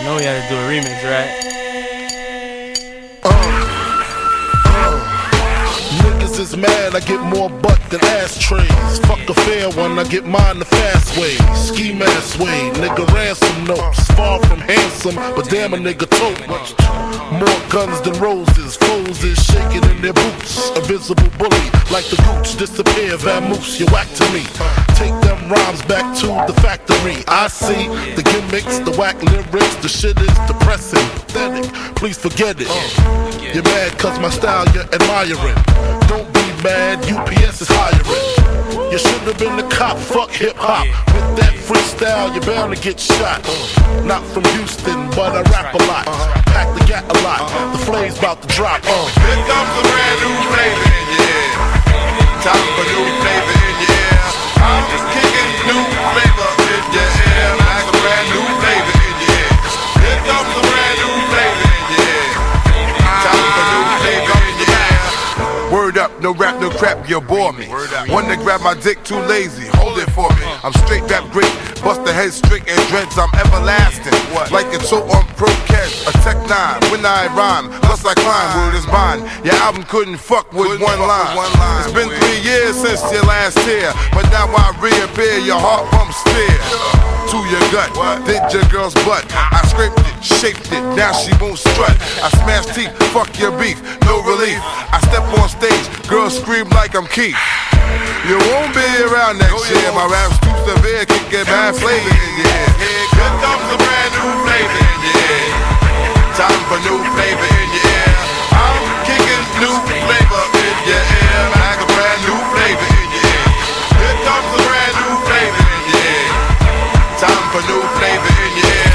know we had to do a remix, right? Niggas is mad, I get more butt than ashtrays. Fuck a fair one, I get mine the fast way. Ski mask way, nigga ransom notes. Far from handsome, but damn a nigga tote. More guns than roses, foes is shaking in their boots. A visible bully, like the gooch, disappear, vamoose, you whack to me. Take them rhymes back to the factory. I see the gimmicks, the whack lyrics, the shit is depressing, pathetic, please forget it. You're mad cause my style you're admiring. Don't be mad, UPS is hiring. You should have been the cop, fuck hip-hop. With that freestyle, you're bound to get shot. Not from Houston, but I rap a lot. Pack the gat a lot, the flame's about to drop. Here comes a brand new flavor in your ear. Time for new flavor in your ear. I'm just kicking new flavor in your ear. Like a brand new flavor in your ear. Here comes a brand new flavor in your ear. Time for new flavor in your ear. Word up, no rap, no crap, you bore me. One to grab my dick, too lazy, hold it for me. I'm straight rap great, bust the head straight and dreads, I'm everlasting. Like it's so on pro catch, a tech 9, when I rhyme, thus I climb, word is mine. Your album couldn't fuck with one line. It's been 3 years since your last tear, but now I reappear, your heart pumps fear. To your gut, did your girl's butt. I scraped it, shaped it, now she won't strut. I smash teeth, fuck your beef, no relief. I step on stage, girls scream like I'm Keith. You won't be around next year, my rap's too severe, can get bad flavor in your ear. Here comes a brand new flavor in your ear. Time for new flavor in your ear. I'm kicking new flavor in your ear. Like a brand new flavor in your ear. Here comes a brand new flavor in your ear. Time for new flavor in your ear.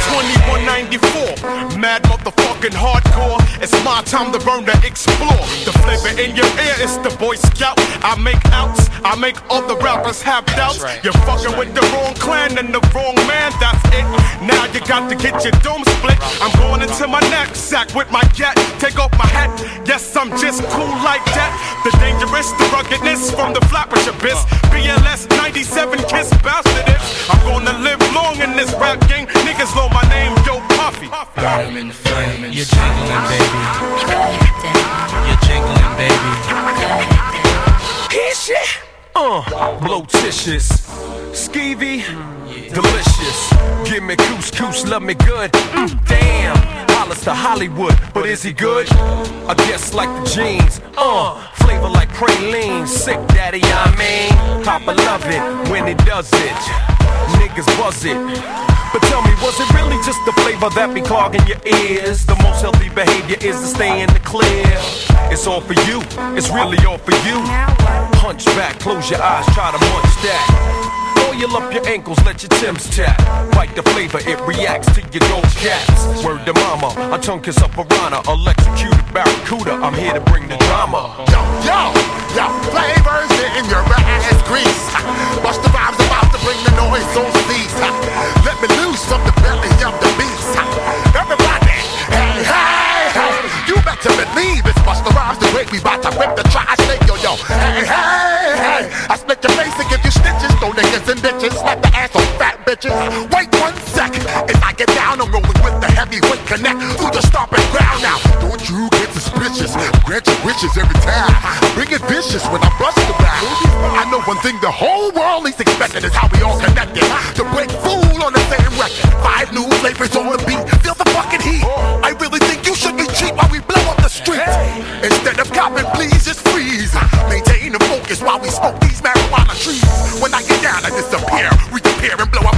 2194, mad motherfucking hardcore. It's my time to burn, to explore. The flavor in your ear is the Boy Scout. I make outs, I make other rappers have doubts. Right. You're fucking with the wrong clan and the wrong man, that's it. Now you got to get your dome split. I'm going into my knapsack with my gat. Take off my hat, yes, I'm just cool like that. The dangerous, the ruggedness from the flappers abyss. BLS 97 kiss bastard is. I'm gonna live long in this rap game. Niggas know my name, Yo Puffy. Burn 'em in the flame. You're jingling, baby. You're jingling, baby. Here shit. Blotitious, skeevy, delicious. Give me couscous, love me good. Damn, Hollis to Hollywood, but is he good? I guess like the jeans. Flavor like praline, sick daddy, I mean. Papa love it when he does it. Niggas buzz it. But tell me, was it really just the flavor that be clogging your ears? The most healthy behavior is to stay in the clear. It's all for you, it's really all for you. Hunch back, close your eyes, try to munch that. Oil up your ankles, let your Timbs tap. Bite the flavor, it reacts to your gold cats. Word to mama, a tongue kiss up piranha, electrocuted barracuda. I'm here to bring the drama. Yo, flavors in your ass grease. Bust the rhymes about to bring the noise on cease. Let me loose from the belly of the beast. Everybody, hey, you better believe it's Busta Rhymes the great. We bout to rip the tri-state, yo. Hey, I split your face and give you stitches. Throw niggas and bitches, slap the ass on fat bitches. Wait 1 second, as I get down, I'm rolling with the heavyweight connect through the stomping ground now. Don't you get suspicious? Grant your wishes every time. Bring it vicious when I bust around. I know one thing the whole world is expecting is how we all connected. To break fool on the same record. 5 new flavors on the beat. Feel the fucking heat. I really think you should be cheap while we blow up the streets. Instead of copping, please just freeze. Maintain the focus while we smoke these marijuana trees. When I get down, I disappear, reappear and blow